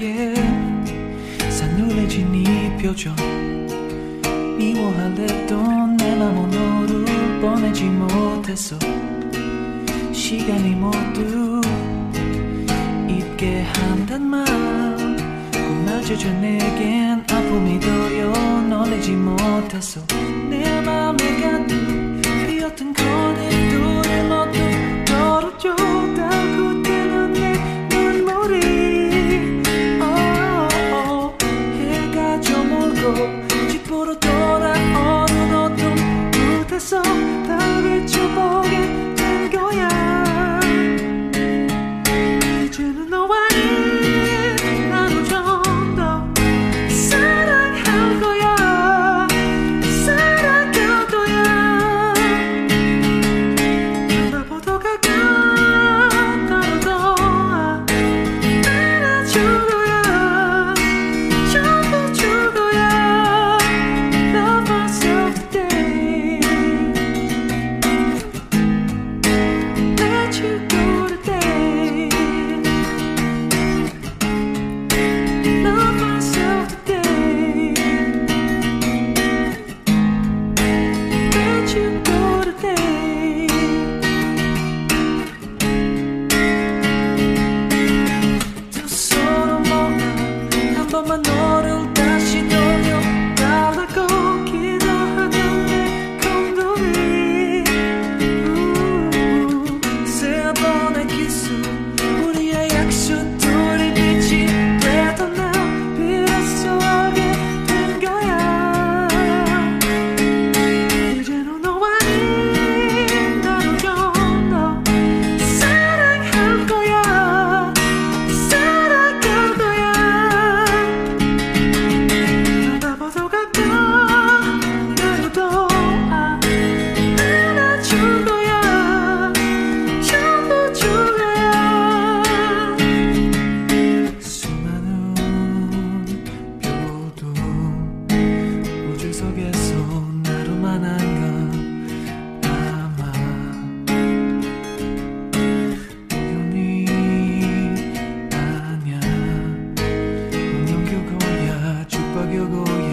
속에 싸늘해진 이 표정 미워할래도 내 맘 오늘을 보내지 못했어. 시간이 모두 잊게 한단 말 그마저저 내겐 아픔이 더요 놀래지 못했어. 내 맘에 가득 피었던 거짓들을 모두 덜어줘. 다 그때는 내 눈물이 해가 저물고 집으로 돌아오는 어둠 끝에서 다 비춰보게 된 거야. 이제는 너와 나를 좀 더 사랑할 거야. 사랑할 거야. 나보다 가까운 나를 더 안아줄 거야. 전부 줄 거야. Love myself today. Let you go today. Love myself today. Let you go today. 두 손을 모아 한 번만 너를 다시 돌려달라고 기도하던 내 콩돌이. 세 번의 키스 우리의 약속들이 빛이 되던 날 비로소 알게 된 거야. 이제는 너와 나를 좀 더 사랑할 거야. 사랑할 거야. 나보다 가까운 나를 더 안아줄 거야. 전부 줄 거야. 수많은 별도 우주 속에서 나로만 한가 아마 우연이 아냐 운명 켜고야 축복 켜고야